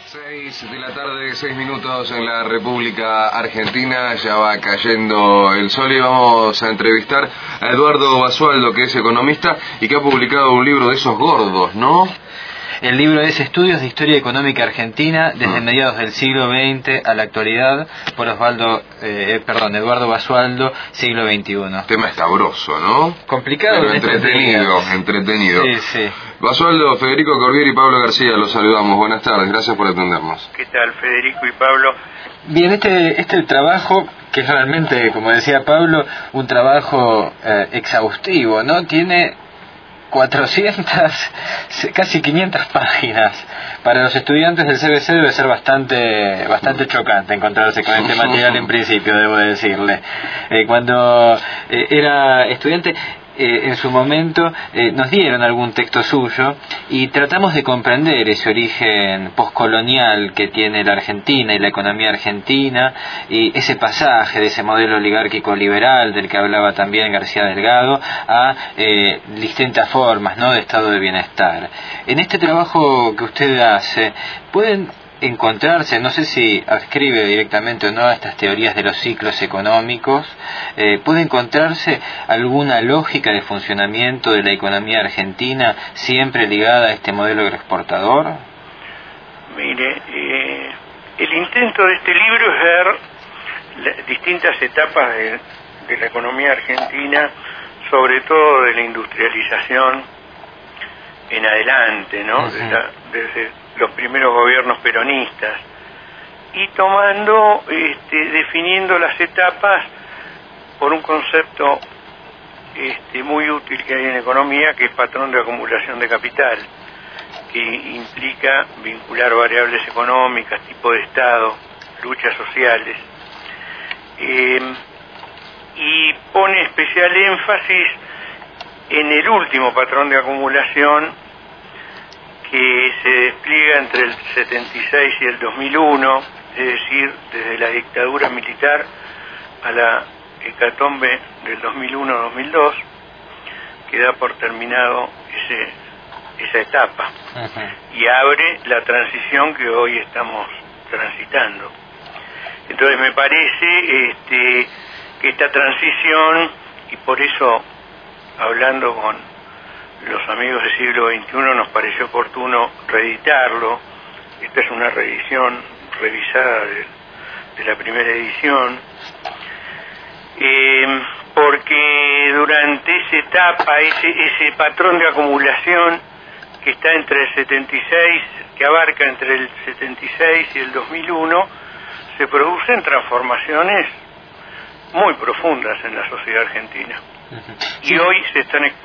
6 de la tarde, 6 minutos en la República Argentina, ya va cayendo el sol y vamos a entrevistar a Eduardo Basualdo, que es economista y que ha publicado un libro de esos gordos, ¿no? El libro es Estudios de Historia Económica Argentina desde mediados del siglo XX a la actualidad, por Eduardo Basualdo, siglo XXI. Tema escabroso, ¿no? Complicado, pero entretenido. Sí. Basualdo, Federico Corbieri y Pablo García, los saludamos. Buenas tardes, gracias por atendernos. ¿Qué tal, Federico y Pablo? Bien, este trabajo, que es realmente, como decía Pablo, un trabajo exhaustivo, ¿no? Tiene 400, casi 500 páginas. Para los estudiantes del CBC debe ser bastante chocante encontrarse con este material en principio, debo decirle. Cuando era estudiante, en su momento nos dieron algún texto suyo y tratamos de comprender ese origen postcolonial que tiene la Argentina y la economía argentina, y ese pasaje de ese modelo oligárquico liberal del que hablaba también García Delgado a distintas formas, ¿no?, de estado de bienestar. En este trabajo que usted hace, pueden encontrarse, no sé si adscribe directamente o no a estas teorías de los ciclos económicos, puede encontrarse alguna lógica de funcionamiento de la economía argentina siempre ligada a este modelo agroexportador. Mire, el intento de este libro es ver distintas etapas de la economía argentina, sobre todo de la industrialización en adelante, ¿no? Uh-huh. Desde los primeros gobiernos peronistas, y tomando, definiendo las etapas por un concepto muy útil que hay en economía, que es patrón de acumulación de capital, que implica vincular variables económicas, tipo de Estado, luchas sociales, y pone especial énfasis en el último patrón de acumulación, que se despliega entre el 76 y el 2001, es decir, desde la dictadura militar a la hecatombe del 2001-2002, que da por terminado esa etapa. Uh-huh. Y abre la transición que hoy estamos transitando. Entonces me parece que esta transición, y por eso, hablando con los amigos del siglo XXI, nos pareció oportuno reeditarlo. Esta es una reedición revisada de la primera edición, porque durante esa etapa, ese patrón de acumulación que está entre el 76, que abarca entre el 76 y el 2001, se producen transformaciones muy profundas en la sociedad argentina. Y hoy se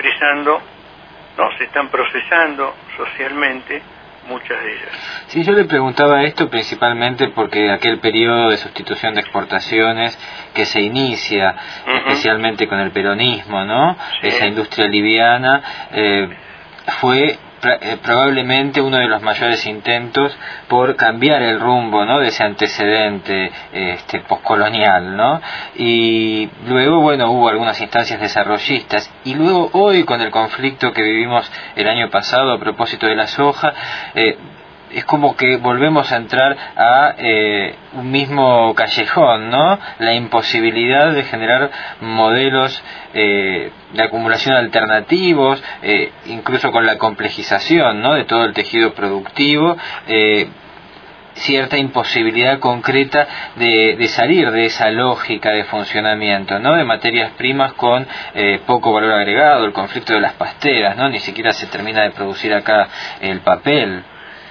están procesando socialmente muchas de ellas. Sí, yo le preguntaba esto principalmente porque aquel periodo de sustitución de exportaciones que se inicia, uh-huh, especialmente con el peronismo, ¿no? Sí. Esa industria liviana fue probablemente uno de los mayores intentos por cambiar el rumbo, ¿no?, de ese antecedente poscolonial, ¿no? Y luego, bueno, hubo algunas instancias desarrollistas, y luego hoy, con el conflicto que vivimos el año pasado a propósito de la soja, es como que volvemos a entrar a un mismo callejón, ¿no? La imposibilidad de generar modelos de acumulación alternativos, incluso con la complejización, ¿no?, de todo el tejido productivo, cierta imposibilidad concreta de salir de esa lógica de funcionamiento, ¿no?, de materias primas con poco valor agregado, el conflicto de las pasteras, ¿no? Ni siquiera se termina de producir acá el papel.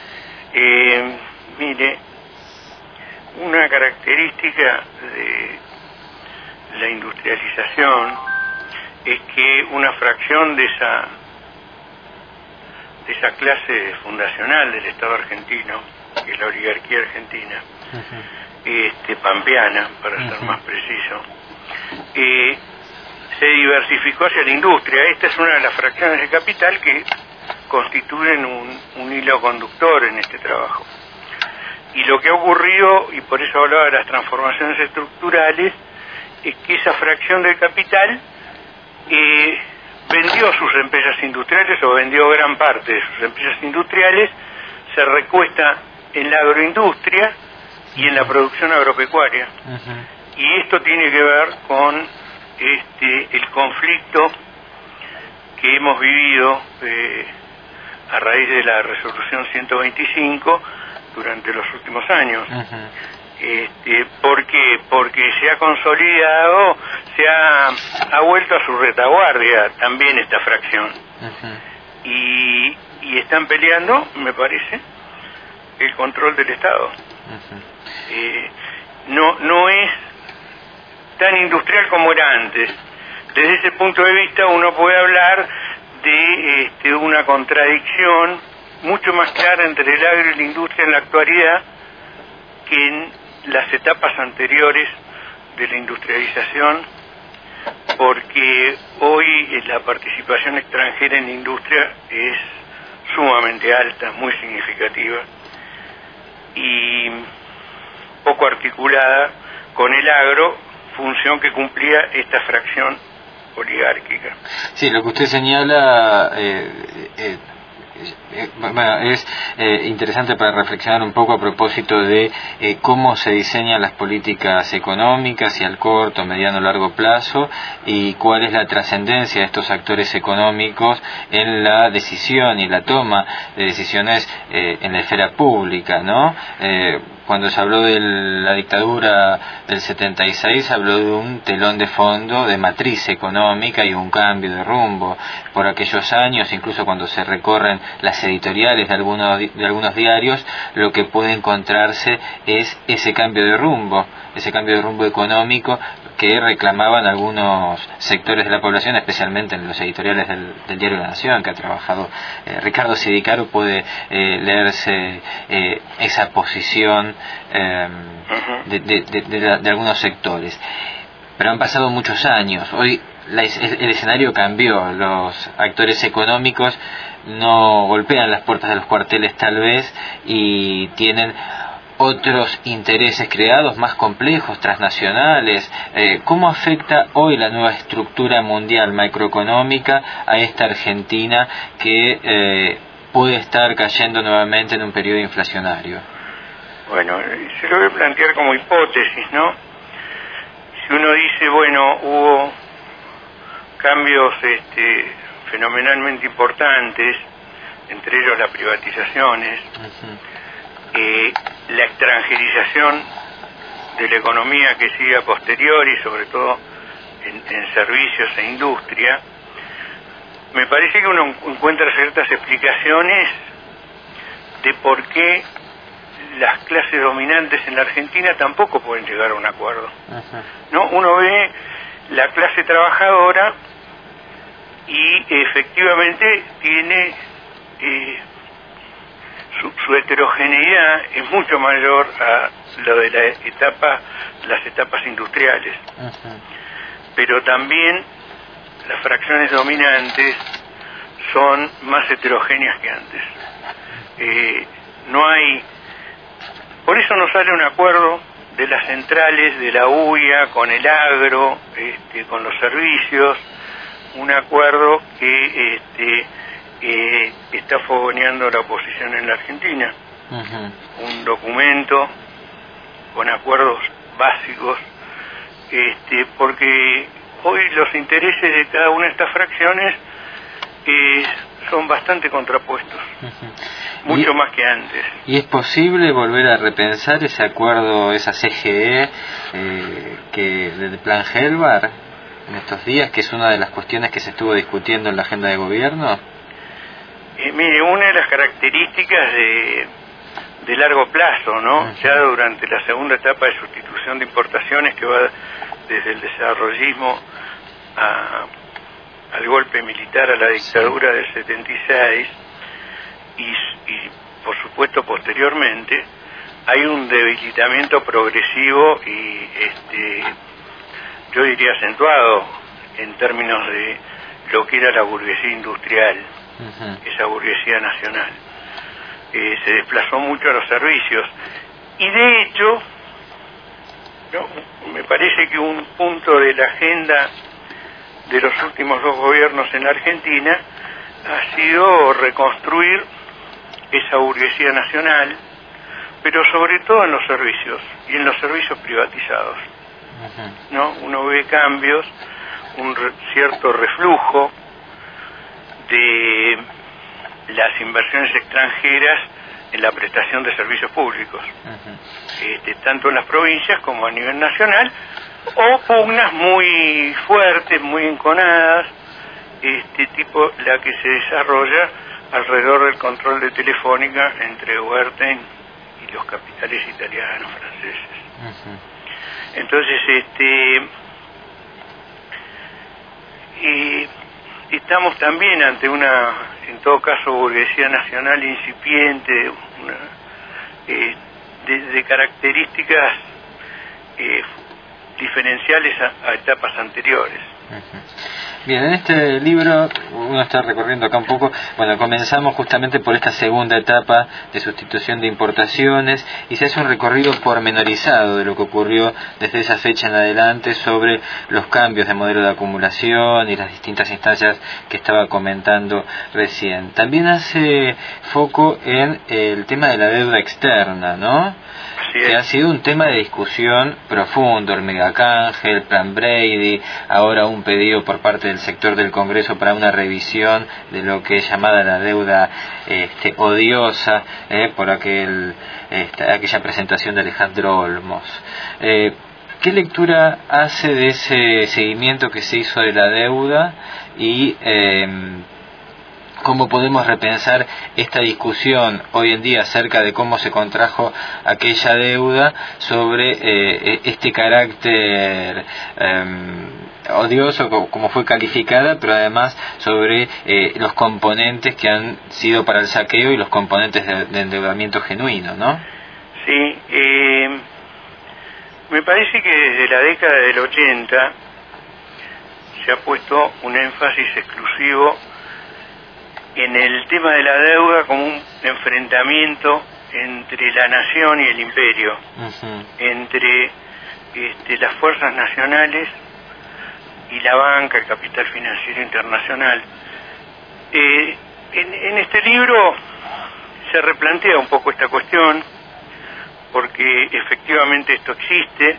Mire, una característica de la industrialización es que una fracción de esa clase fundacional del Estado argentino, que es la oligarquía argentina, uh-huh, pampeana, para uh-huh, ser más preciso, se diversificó hacia la industria. Esta es una de las fracciones de capital que constituyen un hilo conductor en este trabajo. Y lo que ha ocurrido, y por eso hablaba de las transformaciones estructurales, es que esa fracción del capital vendió sus empresas industriales, o vendió gran parte de sus empresas industriales, se recuesta en la agroindustria y en la producción agropecuaria. Y esto tiene que ver con el conflicto que hemos vivido a raíz de la resolución 125 durante los últimos años. ¿Por qué? Porque se ha consolidado, ha vuelto a su retaguardia también esta fracción. Y están peleando, me parece, el control del Estado. No es tan industrial como era antes. Desde ese punto de vista uno puede hablar de una contradicción mucho más clara entre el agro y la industria en la actualidad que en las etapas anteriores de la industrialización, porque hoy la participación extranjera en la industria es sumamente alta, muy significativa y poco articulada con el agro, función que cumplía esta fracción oligárquica. Sí, lo que usted señala es interesante para reflexionar un poco a propósito de cómo se diseñan las políticas económicas y al corto, mediano, largo plazo, y cuál es la trascendencia de estos actores económicos en la decisión y la toma de decisiones en la esfera pública, ¿no? Cuando se habló de la dictadura del 76, se habló de un telón de fondo de matriz económica y un cambio de rumbo. Por aquellos años, incluso cuando se recorren las editoriales de algunos diarios, lo que puede encontrarse es ese cambio de rumbo económico que reclamaban algunos sectores de la población, especialmente en los editoriales del diario La Nación, que ha trabajado Ricardo Sidicaro. Puede leerse esa posición de algunos sectores. Pero han pasado muchos años. Hoy el escenario cambió. Los actores económicos no golpean las puertas de los cuarteles tal vez, y tienen otros intereses creados más complejos, transnacionales. ¿Cómo afecta hoy la nueva estructura mundial macroeconómica a esta Argentina que puede estar cayendo nuevamente en un periodo inflacionario? Bueno, se lo voy a plantear como hipótesis, ¿no? Si uno dice, bueno, hubo cambios fenomenalmente importantes, entre ellos las privatizaciones, la extranjerización de la economía que sigue a posteriori, sobre todo en servicios e industria, me parece que uno encuentra ciertas explicaciones de por qué las clases dominantes en la Argentina tampoco pueden llegar a un acuerdo. ¿No? Uno ve la clase trabajadora y efectivamente tiene su heterogeneidad es mucho mayor a lo de las etapas industriales. Pero también las fracciones dominantes son más heterogéneas que antes. No hay, por eso no sale un acuerdo de las centrales de la UIA con el agro, con los servicios, un acuerdo que está fogoneando la oposición en la Argentina. Un documento con acuerdos básicos, porque hoy los intereses de cada una de estas fracciones son bastante contrapuestos, mucho más que antes. ¿Y es posible volver a repensar ese acuerdo, esa CGE del plan Helvar en estos días, que es una de las cuestiones que se estuvo discutiendo en la agenda de gobierno? Mire, una de las características de largo plazo, ¿no? Ya durante la segunda etapa de sustitución de importaciones, que va desde el desarrollismo al golpe militar, a la dictadura del 76, y por supuesto posteriormente, hay un debilitamiento progresivo y yo diría acentuado en términos de lo que era la burguesía industrial, esa burguesía nacional. Se desplazó mucho a los servicios, y de hecho me parece que un punto de la agenda de los últimos dos gobiernos en la Argentina ha sido reconstruir esa burguesía nacional, pero sobre todo en los servicios y en los servicios privatizados, ¿no? Uno ve cambios, cierto reflujo de las inversiones extranjeras en la prestación de servicios públicos, tanto en las provincias como a nivel nacional, o pugnas muy fuertes, muy enconadas, tipo la que se desarrolla alrededor del control de Telefónica entre Wertheim y los capitales italianos, franceses. Entonces, estamos también ante una, en todo caso, burguesía nacional incipiente, de características diferenciales a etapas anteriores. Bien, en este libro uno está recorriendo acá un poco, bueno, comenzamos justamente por esta segunda etapa de sustitución de importaciones y se hace un recorrido pormenorizado de lo que ocurrió desde esa fecha en adelante sobre los cambios de modelo de acumulación y las distintas instancias que estaba comentando recién. También hace foco en el tema de la deuda externa, ¿no? Que ha sido un tema de discusión profundo, el megacanje, el plan Brady, ahora un pedido por parte del sector del Congreso para una revisión de lo que es llamada la deuda odiosa, por aquella presentación de Alejandro Olmos. ¿Qué lectura hace de ese seguimiento que se hizo de la deuda y cómo podemos repensar esta discusión hoy en día acerca de cómo se contrajo aquella deuda sobre este carácter odioso, como fue calificada, pero además sobre los componentes que han sido para el saqueo y los componentes de endeudamiento genuino, ¿no? Sí, me parece que desde la década del 80 se ha puesto un énfasis exclusivo en el tema de la deuda como un enfrentamiento entre la nación y el imperio, entre las fuerzas nacionales y la banca, el capital financiero internacional. En este libro se replantea un poco esta cuestión, porque efectivamente esto existe,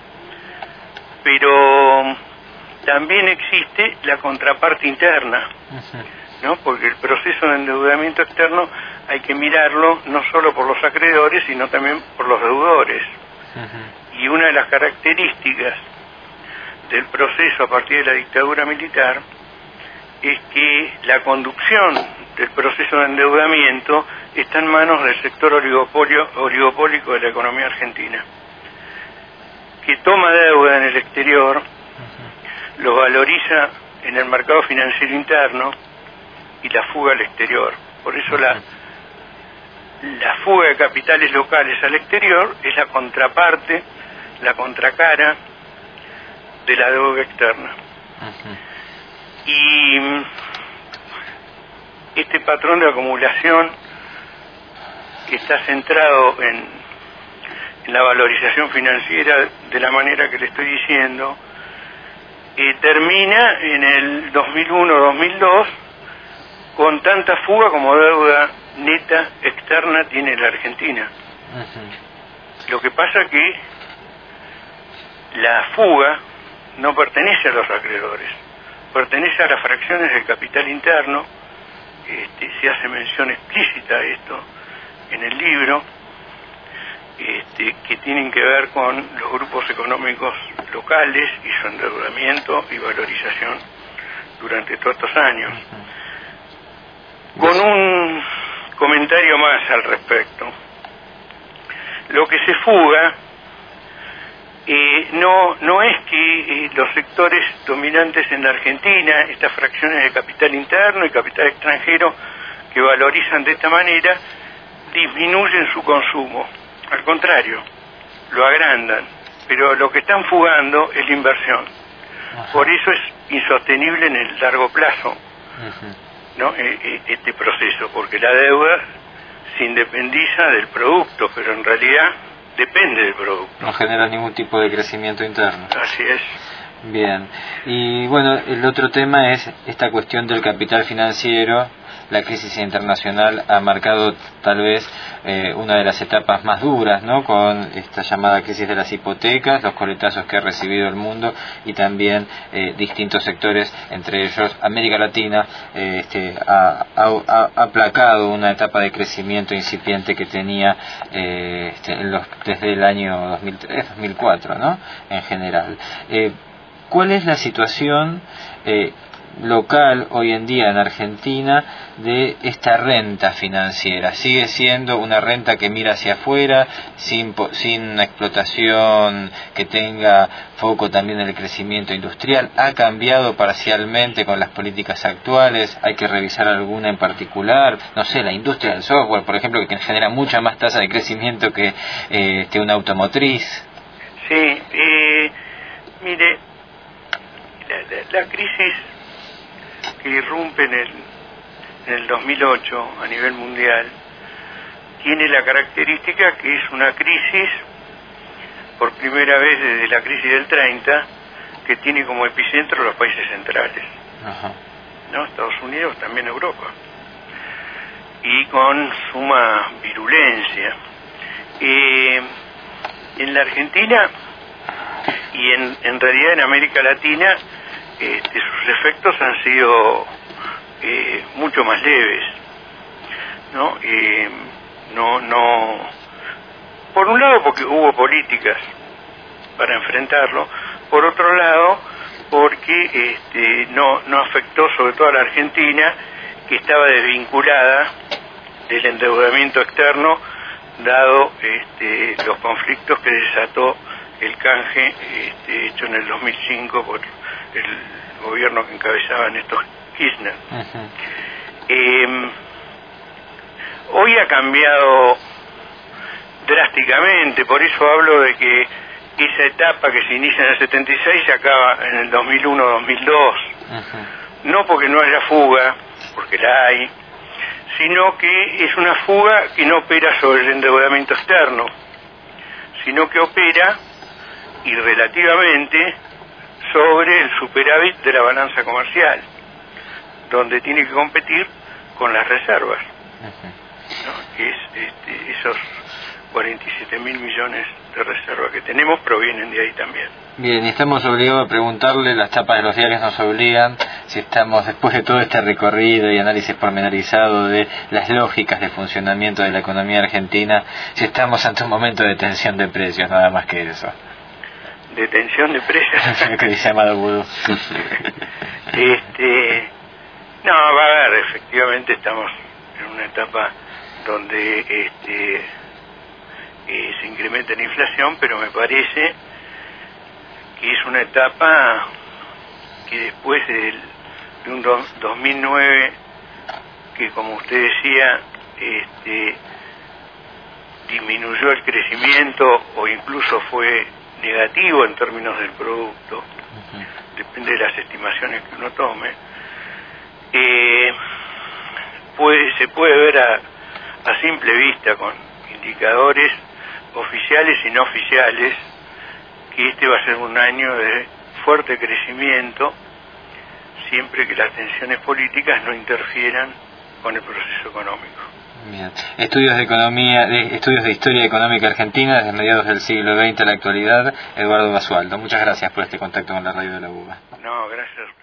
pero también existe la contraparte interna, ¿no? Porque el proceso de endeudamiento externo hay que mirarlo no solo por los acreedores, sino también por los deudores. Y una de las características del proceso a partir de la dictadura militar es que la conducción del proceso de endeudamiento está en manos del sector oligopólico de la economía argentina, que toma deuda en el exterior, lo valoriza en el mercado financiero interno y la fuga al exterior. Por eso la fuga de capitales locales al exterior es la contraparte, la contracara de la deuda externa. Y este patrón de acumulación, que está centrado en la valorización financiera de la manera que le estoy diciendo, termina en el 2001-2002 con tanta fuga como deuda neta externa tiene la Argentina. Lo que pasa que la fuga no pertenece a los acreedores, pertenece a las fracciones del capital interno. Se hace mención explícita a esto en el libro, que tienen que ver con los grupos económicos locales y su endeudamiento y valorización durante todos estos años. Con un comentario más al respecto. Lo que se fuga no es que los sectores dominantes en la Argentina, estas fracciones de capital interno y capital extranjero que valorizan de esta manera, disminuyen su consumo. Al contrario, lo agrandan. Pero lo que están fugando es la inversión. Por eso es insostenible en el largo plazo, ¿no? Este proceso, porque la deuda se independiza del producto, pero en realidad depende del producto. No genera ningún tipo de crecimiento interno. Así es. Bien, y bueno, el otro tema es esta cuestión del capital financiero. La crisis internacional ha marcado tal vez una de las etapas más duras, ¿no? Con esta llamada crisis de las hipotecas, los coletazos que ha recibido el mundo y también distintos sectores, entre ellos América Latina, ha aplacado una etapa de crecimiento incipiente que tenía desde el año 2003-2004, ¿no? En general. ¿Cuál es la situación local hoy en día en Argentina de esta renta financiera? ¿Sigue siendo una renta que mira hacia afuera, sin una explotación que tenga foco también en el crecimiento industrial? ¿Ha cambiado parcialmente con las políticas actuales? ¿Hay que revisar alguna en particular? No sé, la industria del software, por ejemplo, que genera mucha más tasa de crecimiento que una automotriz. Sí, mire, la crisis que irrumpe en el 2008 a nivel mundial tiene la característica que es una crisis, por primera vez desde la crisis del 30, que tiene como epicentro los países centrales. Ajá. ¿No? Estados Unidos, también Europa, y con suma virulencia. En la Argentina y en realidad en América Latina, sus efectos han sido mucho más leves, ¿no? Por un lado porque hubo políticas para enfrentarlo, por otro lado porque no afectó sobre todo a la Argentina, que estaba desvinculada del endeudamiento externo, dado los conflictos que desató el canje hecho en el 2005 por el gobierno que encabezaba Néstor Kirchner. Hoy ha cambiado drásticamente, por eso hablo de que esa etapa que se inicia en el 76 se acaba en el 2001-2002. No porque no haya fuga, porque la hay, sino que es una fuga que no opera sobre el endeudamiento externo, sino que opera, y relativamente, sobre el superávit de la balanza comercial, donde tiene que competir con las reservas, ¿no? Que es esos 47.000 millones de reservas que tenemos provienen de ahí también. Bien, y estamos obligados a preguntarle, las tapas de los diarios nos obligan, si estamos, después de todo este recorrido y análisis pormenorizado de las lógicas de funcionamiento de la economía argentina, si estamos ante un momento de tensión de precios, nada más que eso. ¿De tensión de precios? Lo que dice Amado Boudou. No, va a ver, efectivamente estamos en una etapa donde se incrementa la inflación, pero me parece que es una etapa que después de un 2009 que, como usted decía, disminuyó el crecimiento o incluso fue negativo en términos del producto, depende de las estimaciones que uno tome, se puede ver a simple vista con indicadores oficiales y no oficiales que va a ser un año de fuerte crecimiento, siempre que las tensiones políticas no interfieran con el proceso económico. Bien. Estudios de historia económica argentina desde mediados del siglo XX a la actualidad, Eduardo Basualdo. Muchas gracias por este contacto con la radio de la UBA. No, gracias.